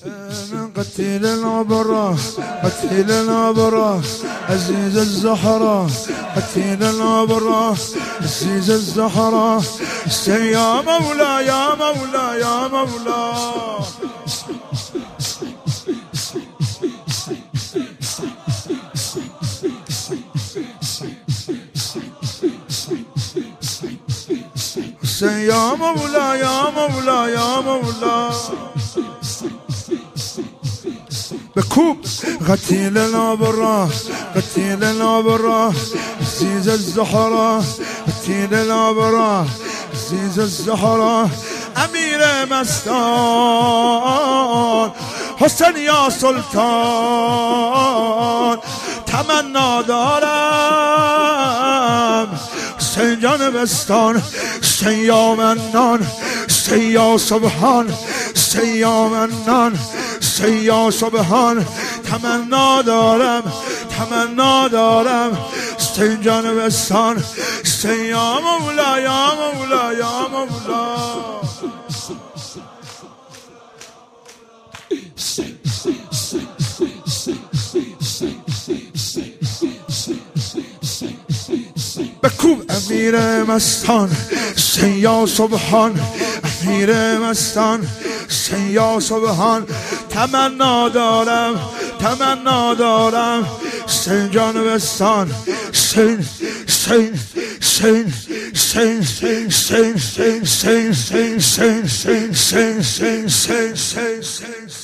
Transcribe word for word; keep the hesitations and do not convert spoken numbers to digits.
قتيل العبرة قتيل العبرة عزيز الزهرة قتيل العبرة عزيز الزهرة يا مولا يا مولا يا مولا يا مولا يا مولا يا مولا بكوب قتيل العبرة قتيل العبرة عزيز الزهرة قتيل العبرة عزيز الزهرة امیر مستان حسین یا سلطان تمنا دارم حسین جان بستان حسین یا منان حسین یا سبحان حسین یا منان حسین یا سبحان تمنا دارم تمنا دارم حسین جان بستان حسین یا مولا یا مولا یا مولا بکوب امیر مستان حسین یا سبحان امیر مستان حسین یا سبحان تمنا دارم تمنا دارم حسین جان بستان حسین حسین حسین حسین حسین حسین حسین حسین حسین حسین حسین حسین حسین